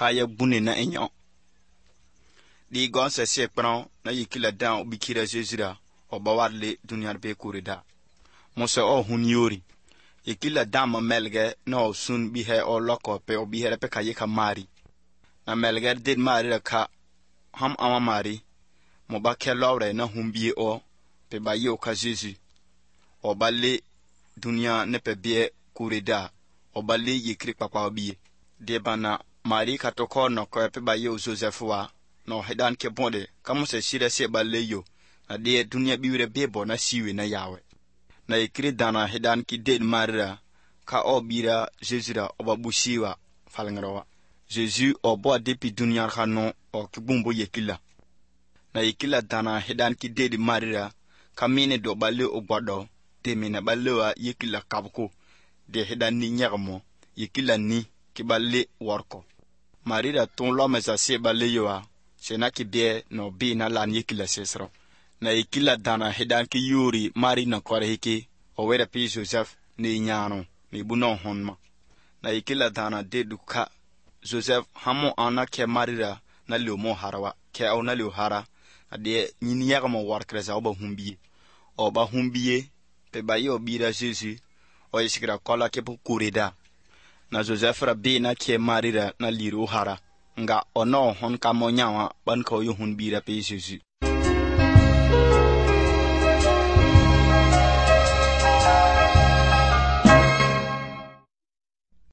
kaya bune na enyo di gon se se pran na yikila dan obikira Jezira obawadle dunyar be kurida musa o hunyori yikila dan ma melge na osun bi he o loko pe obi he pe kayika mari na melge did mari ka ham ama mari mo ba ke lawre na humbie o pe ba yo ka Jesu oballe dunya ne pe bie kurida oballe yikri papa obi de bana mari ka to ko no ko pe ba yo Joseph wa no hedan ke bonde kamo se shira se balle yo na de dunya biwre bebo na siwe na yawe na yikri dana hedan ki de marira ka obira Jezira obabushiwa falngrawa Jésus obo depi dunya khano o kibumbo yekila na yikila dana hedan ki de marira kamine do balle ogbado de mina ballewa yekila kabko de hedan ni nyarmo yekila ni ki balle worko marira ton lo mesa se balle yoa sena ki bie no bi na lan yekila sesro na yekila dana hedan ki yuri mari na kore hiki o wera pi Joseph ni nyano mi buno honma na yekila dana de duka Joseph hamo ana ke marira na liomo harawa ke au na lio hara ade nyini yagamo war kreza oba humbie pe bayo bira Jésus o isikira kola ke kurida na Joseph rabbi na ke marira na liru hara nga ono hon ka monyawa ban ko yo hun bira pe Jésus